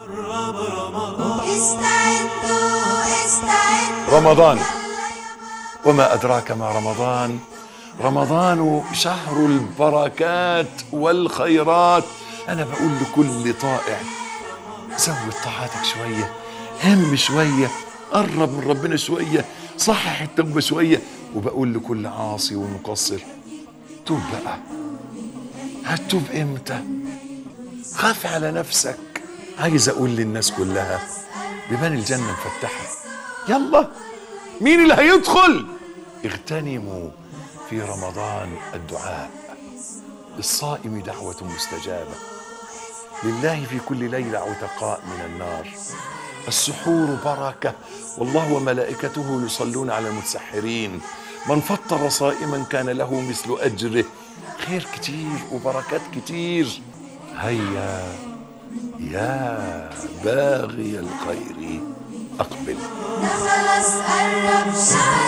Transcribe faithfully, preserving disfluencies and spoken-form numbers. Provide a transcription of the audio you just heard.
رمضان، وما أدراك ما رمضان؟ رمضان شهر البركات والخيرات. أنا بقول لكل طائع زود طاعاتك شوية، هم شوية، قرب من ربنا شوية، صحح التوبة شوية. وبقول لكل عاصي ومقصر توب بقى. هتوب امتى؟ خاف على نفسك. عايز اقول للناس كلها بيبان الجنة مفتحة، يلا مين اللي هيدخل؟ اغتنموا في رمضان الدعاء. للصائم دعوة مستجابة، لله في كل ليلة عتقاء من النار. السحور بركة، والله وملائكته يصلون على المتسحرين. من فطر صائما كان له مثل أجره. خير كتير وبركات كتير. هيا يا باغي الخير أقبل. خلاص قرب شهر